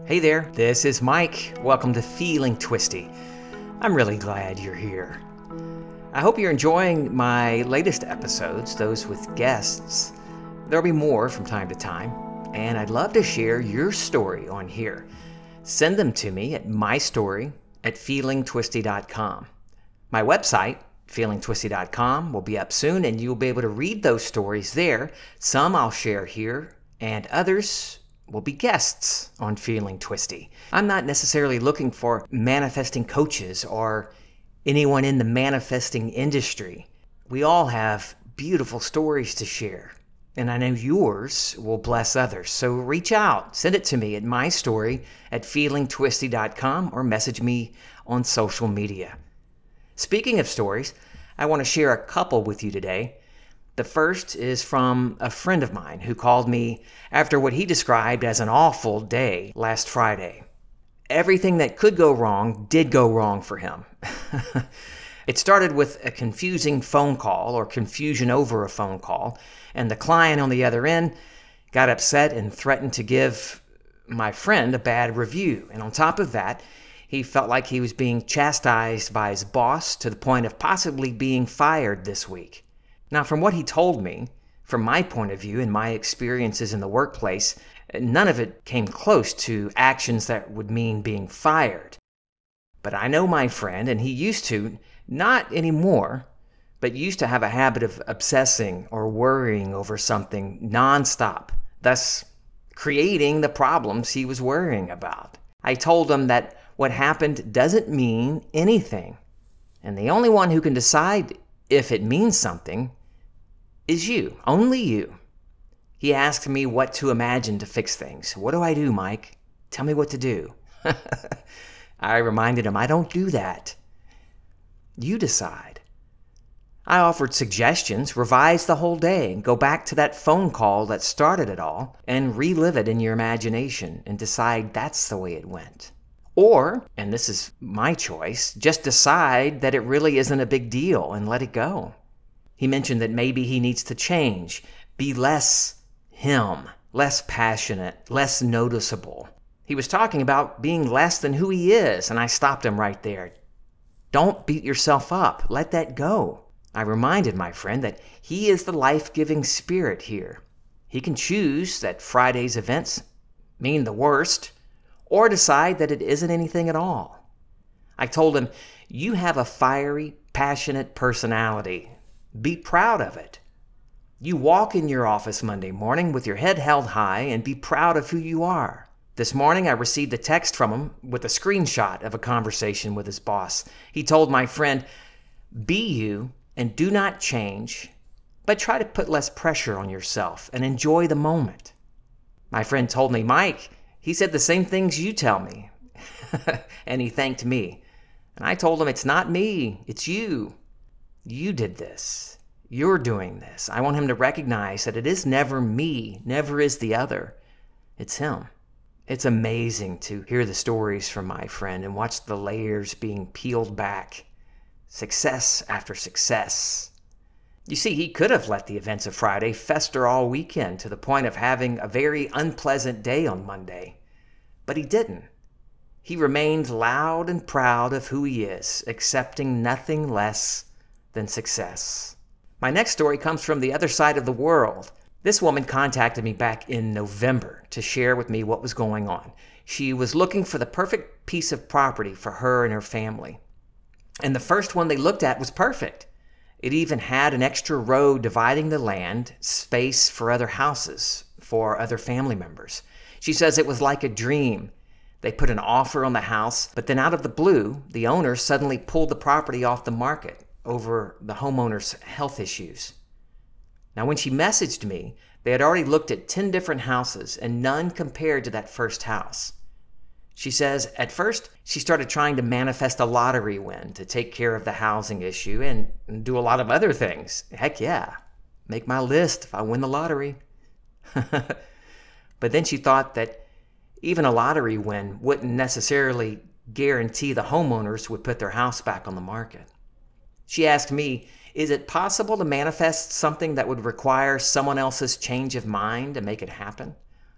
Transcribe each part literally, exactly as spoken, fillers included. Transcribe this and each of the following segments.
Hey there, this is Mike. Welcome to Feeling Twisty. I'm really glad you're here. I hope you're enjoying my latest episodes, those with guests. There'll be more from time to time, and I'd love to share your story on here. Send them to me at my story at feeling twisty dot com. My website, feeling twisty dot com, will be up soon, and you'll be able to read those stories there. Some I'll share here, and others will be guests on Feeling Twisty. I'm not necessarily looking for manifesting coaches or anyone in the manifesting industry. We all have beautiful stories to share, and I know yours will bless others. So reach out, send it to me at my story at feeling twisty dot com or message me on social media. Speaking of stories, I want to share a couple with you today. The first is from a friend of mine who called me after what he described as an awful day last Friday. Everything that could go wrong did go wrong for him. It started with a confusing phone call or confusion over a phone call, and the client on the other end got upset and threatened to give my friend a bad review. And on top of that, he felt like he was being chastised by his boss to the point of possibly being fired this week. Now, from what he told me, from my point of view and my experiences in the workplace, none of it came close to actions that would mean being fired. But I know my friend, and he used to, not anymore, but used to have a habit of obsessing or worrying over something nonstop, thus creating the problems he was worrying about. I told him that what happened doesn't mean anything, and the only one who can decide if it means something is you, only you. He asked me what to imagine to fix things. What do I do, Mike? Tell me what to do. I reminded him, I don't do that. You decide. I offered suggestions, revise the whole day, and go back to that phone call that started it all and relive it in your imagination and decide that's the way it went. Or, and this is my choice, just decide that it really isn't a big deal and let it go. He mentioned that maybe he needs to change, be less him, less passionate, less noticeable. He was talking about being less than who he is, and I stopped him right there. Don't beat yourself up. Let that go. I reminded my friend that he is the life-giving spirit here. He can choose that Friday's events mean the worst, or decide that it isn't anything at all. I told him, you have a fiery, passionate personality. Be proud of it. You walk in your office Monday morning with your head held high and be proud of who you are. This morning I received a text from him with a screenshot of a conversation with his boss. He told my friend, be you and do not change, but try to put less pressure on yourself and enjoy the moment. My friend told me, Mike, he said the same things you tell me. And he thanked me. And I told him, it's not me, it's you. You did this. You're doing this. I want him to recognize that it is never me, never is the other. It's him. It's amazing to hear the stories from my friend and watch the layers being peeled back. Success after success. You see, he could have let the events of Friday fester all weekend to the point of having a very unpleasant day on Monday. But he didn't. He remained loud and proud of who he is, accepting nothing less than success. My next story comes from the other side of the world. This woman contacted me back in November to share with me what was going on. She was looking for the perfect piece of property for her and her family. And the first one they looked at was perfect. It even had an extra road dividing the land, space for other houses, for other family members. She says it was like a dream. They put an offer on the house, but then out of the blue, the owner suddenly pulled the property off the market over the homeowner's health issues. Now, when she messaged me, they had already looked at ten different houses and none compared to that first house. She says at first she started trying to manifest a lottery win to take care of the housing issue and, and do a lot of other things. Heck yeah, make my list if I win the lottery. But then she thought that even a lottery win wouldn't necessarily guarantee the homeowners would put their house back on the market. She asked me, is it possible to manifest something that would require someone else's change of mind to make it happen?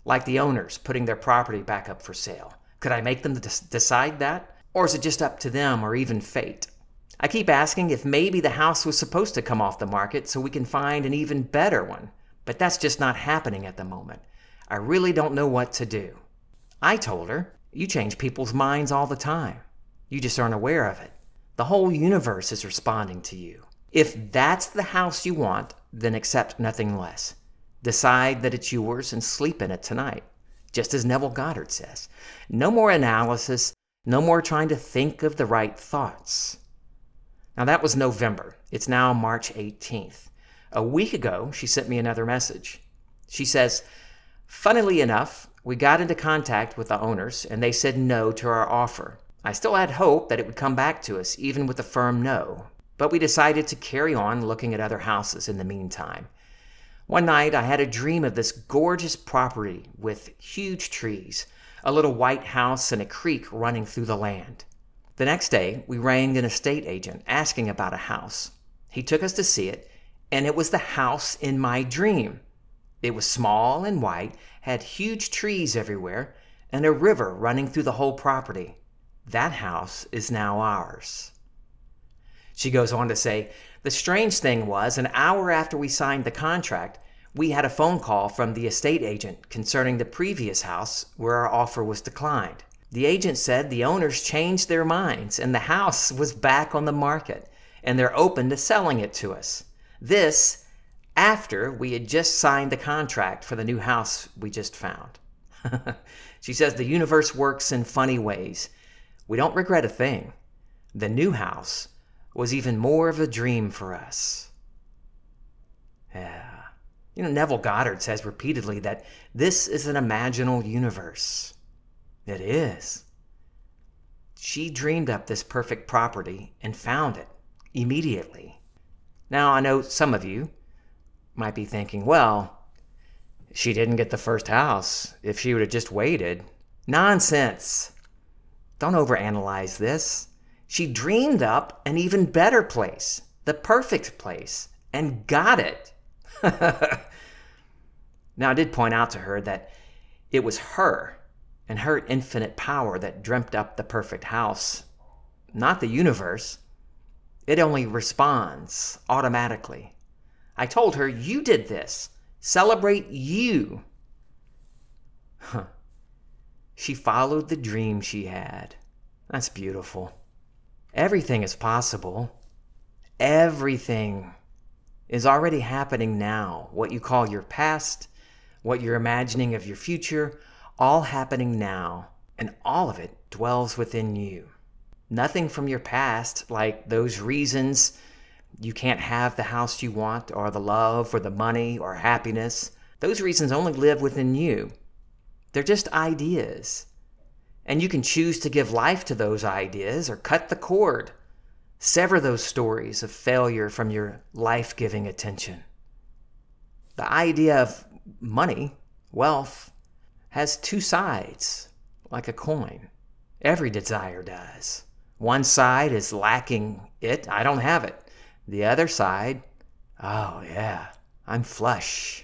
like the owners putting their property back up for sale. Could I make them des- decide that? Or is it just up to them or even fate? I keep asking if maybe the house was supposed to come off the market so we can find an even better one, but that's just not happening at the moment. I really don't know what to do. I told her, you change people's minds all the time. You just aren't aware of it. The whole universe is responding to you. If that's the house you want, then accept nothing less. Decide that it's yours and sleep in it tonight. Just as Neville Goddard says. No more analysis, no more trying to think of the right thoughts. Now that was November. It's now March eighteenth. A week ago, she sent me another message. She says, funnily enough, we got into contact with the owners and they said no to our offer. I still had hope that it would come back to us, even with a firm no, but we decided to carry on looking at other houses in the meantime. One night, I had a dream of this gorgeous property with huge trees, a little white house, and a creek running through the land. The next day, we rang an estate agent asking about a house. He took us to see it, and it was the house in my dream. It was small and white, had huge trees everywhere, and a river running through the whole property. That house is now ours. She goes on to say, the strange thing was, an hour after we signed the contract, we had a phone call from the estate agent concerning the previous house where our offer was declined. The agent said the owners changed their minds and the house was back on the market and they're open to selling it to us. This after we had just signed the contract for the new house we just found. She says the universe works in funny ways. We don't regret a thing. The new house was even more of a dream for us. Yeah. You know, Neville Goddard says repeatedly that this is an imaginal universe. It is. She dreamed up this perfect property and found it immediately. Now, I know some of you might be thinking, well, she didn't get the first house. If she would have just waited. Nonsense. Don't overanalyze this. She dreamed up an even better place, the perfect place, and got it. Now, I did point out to her that it was her and her infinite power that dreamt up the perfect house, not the universe. It only responds automatically. I told her, you did this. Celebrate you. Huh. She followed the dream she had. That's beautiful. Everything is possible. Everything is already happening now. What you call your past, what you're imagining of your future, all happening now. And all of it dwells within you. Nothing from your past, like those reasons you can't have the house you want, or the love, or the money, or happiness. Those reasons only live within you. They're just ideas. And you can choose to give life to those ideas or cut the cord. Sever those stories of failure from your life-giving attention. The idea of money, wealth, has two sides, like a coin. Every desire does. One side is lacking it, I don't have it. The other side, oh yeah, I'm flush.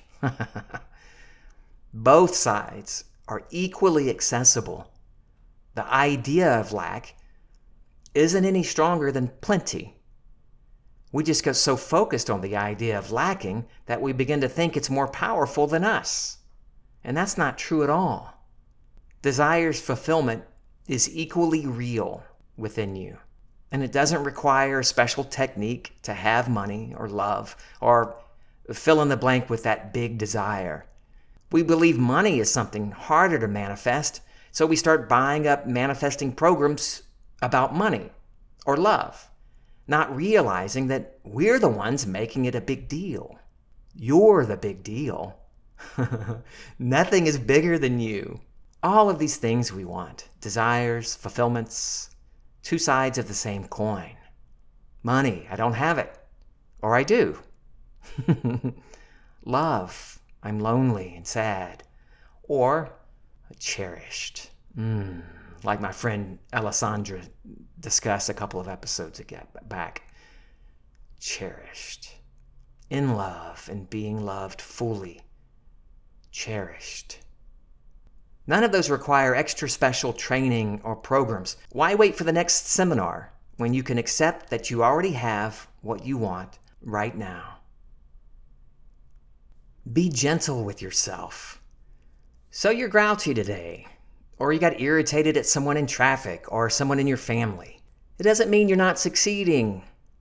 Both sides are equally accessible. The idea of lack isn't any stronger than plenty. We just get so focused on the idea of lacking that we begin to think it's more powerful than us. And that's not true at all. Desire's fulfillment is equally real within you. And it doesn't require a special technique to have money or love or fill in the blank with that big desire. We believe money is something harder to manifest, so we start buying up manifesting programs about money or love, not realizing that we're the ones making it a big deal. You're the big deal. Nothing is bigger than you. All of these things we want, desires, fulfillments, two sides of the same coin. Money, I don't have it. Or I do. Love, I'm lonely and sad. Or cherished. Mm, like my friend Alessandra discussed a couple of episodes ago, back. Cherished. In love and being loved fully. Cherished. None of those require extra special training or programs. Why wait for the next seminar when you can accept that you already have what you want right now? Be gentle with yourself. So you're grouchy today, or you got irritated at someone in traffic or someone in your family. It doesn't mean you're not succeeding.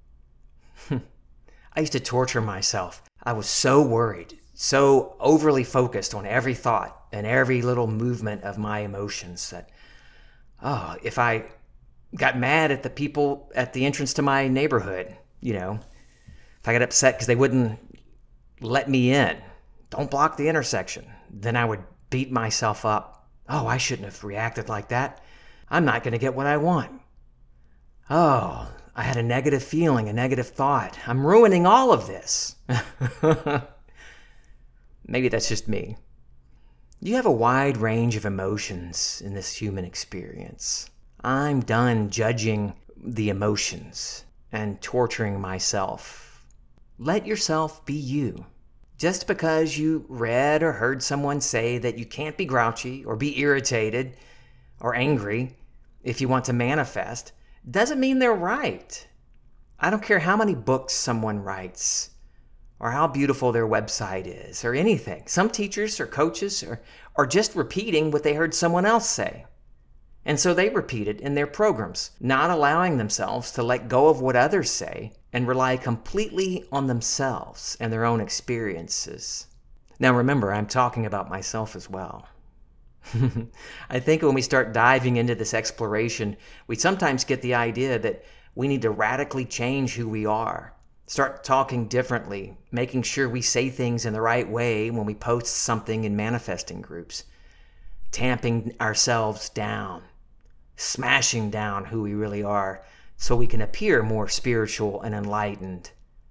I used to torture myself. I was so worried, so overly focused on every thought and every little movement of my emotions that, oh, if I got mad at the people at the entrance to my neighborhood, you know, if I got upset because they wouldn't let me in, don't block the intersection, then I would beat myself up. Oh, I shouldn't have reacted like that. I'm not going to get what I want. Oh, I had a negative feeling, a negative thought. I'm ruining all of this. Maybe that's just me. You have a wide range of emotions in this human experience. I'm done judging the emotions and torturing myself. Let yourself be you. Just because you read or heard someone say that you can't be grouchy or be irritated or angry if you want to manifest, doesn't mean they're right. I don't care how many books someone writes or how beautiful their website is or anything. Some teachers or coaches are, are just repeating what they heard someone else say. And so they repeat it in their programs, not allowing themselves to let go of what others say and rely completely on themselves and their own experiences. Now remember, I'm talking about myself as well. I think when we start diving into this exploration, we sometimes get the idea that we need to radically change who we are, start talking differently, making sure we say things in the right way when we post something in manifesting groups, tamping ourselves down, smashing down who we really are so we can appear more spiritual and enlightened.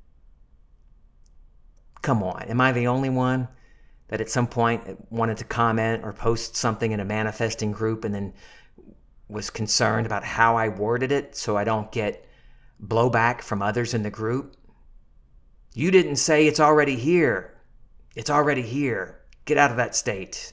Come on, am I the only one that at some point wanted to comment or post something in a manifesting group and then was concerned about how I worded it so I don't get blowback from others in the group? You didn't say it's already here. It's already here. Get out of that state.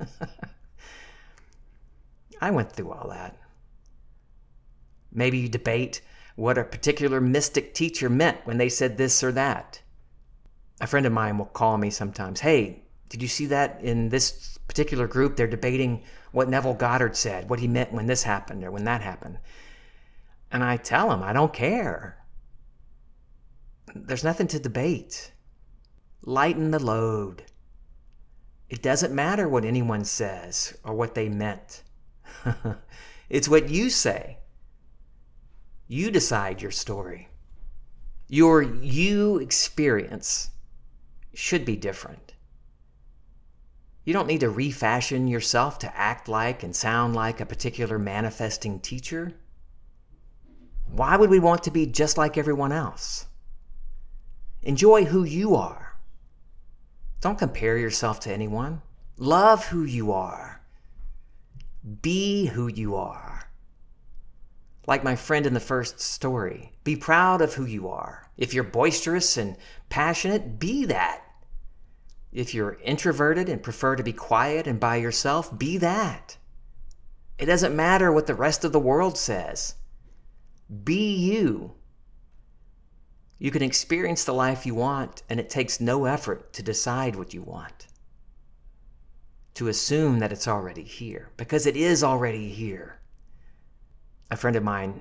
I went through all that. Maybe you debate what a particular mystic teacher meant when they said this or that. A friend of mine will call me sometimes. Hey, did you see that in this particular group? They're debating what Neville Goddard said, what he meant when this happened or when that happened. And I tell him, I don't care. There's nothing to debate. Lighten the load. It doesn't matter what anyone says or what they meant. It's what you say. You decide your story. Your you experience should be different. You don't need to refashion yourself to act like and sound like a particular manifesting teacher. Why would we want to be just like everyone else? Enjoy who you are. Don't compare yourself to anyone. Love who you are. Be who you are. Like my friend in the first story, be proud of who you are. If you're boisterous and passionate, be that. If you're introverted and prefer to be quiet and by yourself, be that. It doesn't matter what the rest of the world says. Be you. You can experience the life you want, and it takes no effort to decide what you want. To assume that it's already here, because it is already here. A friend of mine,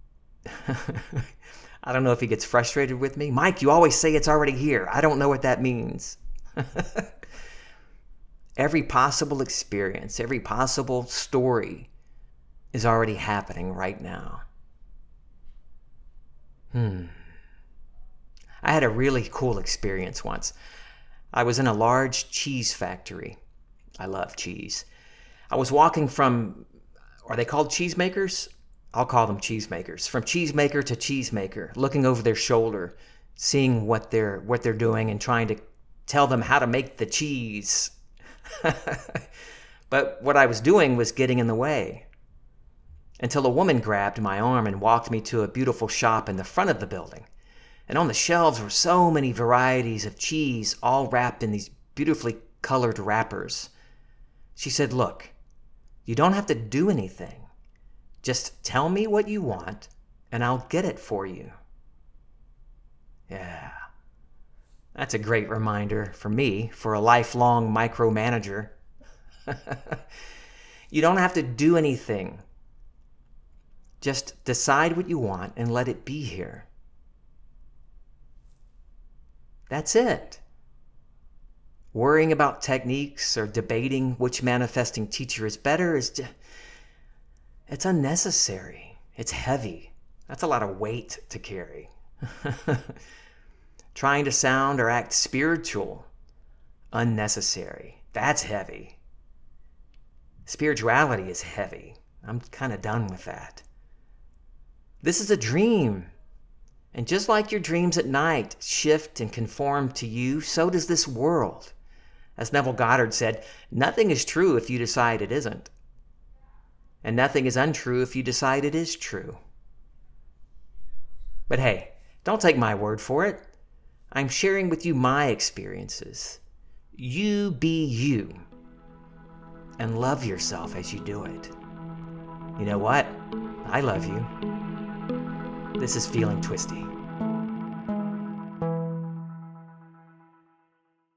I don't know if he gets frustrated with me. Mike, you always say it's already here. I don't know what that means. Every possible experience, every possible story is already happening right now. Hmm. I had a really cool experience once. I was in a large cheese factory. I love cheese. I was walking from, are they called cheesemakers? I'll call them cheesemakers. From cheesemaker to cheesemaker, looking over their shoulder, seeing what they're what they're doing and trying to tell them how to make the cheese. But what I was doing was getting in the way. Until a woman grabbed my arm and walked me to a beautiful shop in the front of the building. And on the shelves were so many varieties of cheese, all wrapped in these beautifully colored wrappers. She said, look, You don't have to do anything. Just tell me what you want, and I'll get it for you. Yeah. That's a great reminder for me, for a lifelong micromanager. You don't have to do anything. Just decide what you want and let it be here. That's it. Worrying about techniques or debating which manifesting teacher is better is just, it's unnecessary. It's heavy. That's a lot of weight to carry. Trying to sound or act spiritual, unnecessary. That's heavy. Spirituality is heavy. I'm kind of done with that. This is a dream. And just like your dreams at night shift and conform to you, so does this world. As Neville Goddard said, nothing is true if you decide it isn't. And nothing is untrue if you decide it is true. But hey, don't take my word for it. I'm sharing with you my experiences. You be you. And love yourself as you do it. You know what? I love you. This is Feeling Twisty.